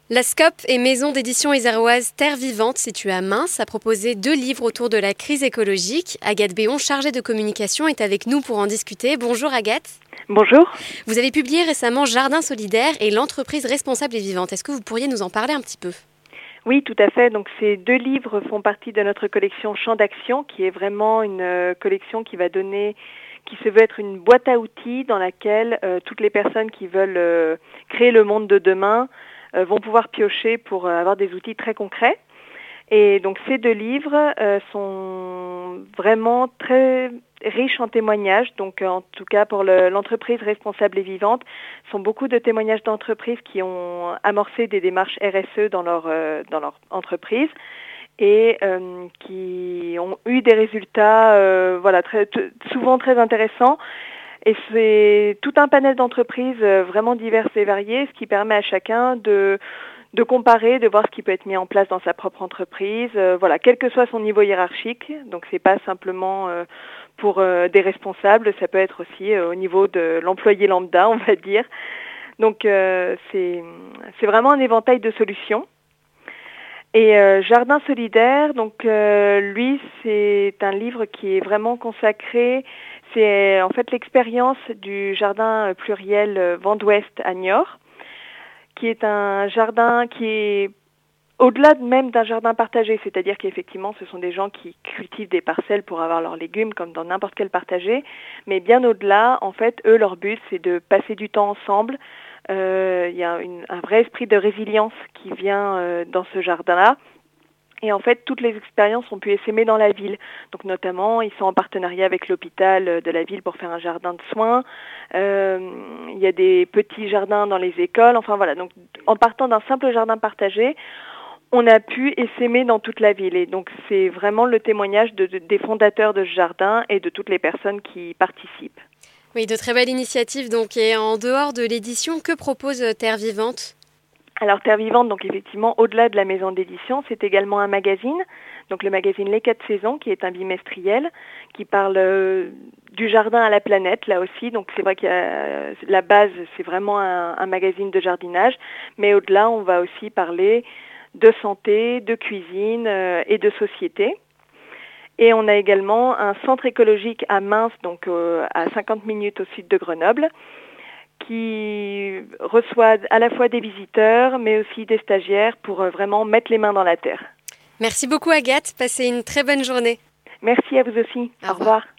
La SCOP est maison d'édition iséroise Terre Vivante, située à Mainz, a proposé 2 livres autour de la crise écologique. Agathe Béon, chargée de communication, est avec nous pour en discuter. Bonjour Agathe. Bonjour. Vous avez publié récemment Jardin solidaire et l'entreprise responsable et vivante. Est-ce que vous pourriez nous en parler un petit peu ? Oui, tout à fait. Donc ces 2 livres font partie de notre collection Champ d'action, qui est vraiment une collection qui se veut être une boîte à outils dans laquelle toutes les personnes qui veulent créer le monde de demain vont pouvoir piocher pour avoir des outils très concrets. Et donc ces 2 livres sont vraiment très riches en témoignages. Donc en tout cas pour l'entreprise responsable et vivante, sont beaucoup de témoignages d'entreprises qui ont amorcé des démarches RSE dans leur entreprise et qui ont eu des résultats souvent très intéressants. Et c'est tout un panel d'entreprises vraiment diverses et variées, ce qui permet à chacun de comparer, de voir ce qui peut être mis en place dans sa propre entreprise, quel que soit son niveau hiérarchique. Donc c'est pas simplement pour des responsables, ça peut être aussi au niveau de l'employé lambda, on va dire. Donc c'est vraiment un éventail de solutions. Et Jardin solidaire, donc lui, c'est un livre qui est vraiment consacré. C'est en fait l'expérience du jardin pluriel Vent d'Ouest à Niort, qui est un jardin qui est au-delà même d'un jardin partagé, c'est-à-dire qu'effectivement, ce sont des gens qui cultivent des parcelles pour avoir leurs légumes, comme dans n'importe quel partagé, mais bien au-delà, en fait, eux, leur but, c'est de passer du temps ensemble. Il y a un vrai esprit de résilience qui vient dans ce jardin-là. Et en fait, toutes les expériences ont pu essaimer dans la ville. Donc notamment, ils sont en partenariat avec l'hôpital de la ville pour faire un jardin de soins. Il y a des petits jardins dans les écoles. Enfin voilà, donc en partant d'un simple jardin partagé, on a pu essaimer dans toute la ville. Et donc c'est vraiment le témoignage des fondateurs de ce jardin et de toutes les personnes qui participent. Oui, de très belles initiatives. Donc, et en dehors de l'édition, que propose Terre Vivante ? Alors Terre Vivante, donc effectivement, au-delà de la maison d'édition, c'est également un magazine, donc le magazine Les 4 saisons, qui est un bimestriel, qui parle du jardin à la planète, là aussi. Donc c'est vrai que la base, c'est vraiment un magazine de jardinage, mais au-delà, on va aussi parler de santé, de cuisine et de société. Et on a également un centre écologique à Mainz, donc à 50 minutes au sud de Grenoble, qui reçoit à la fois des visiteurs, mais aussi des stagiaires pour vraiment mettre les mains dans la terre. Merci beaucoup Agathe, passez une très bonne journée. Merci à vous aussi. Au revoir.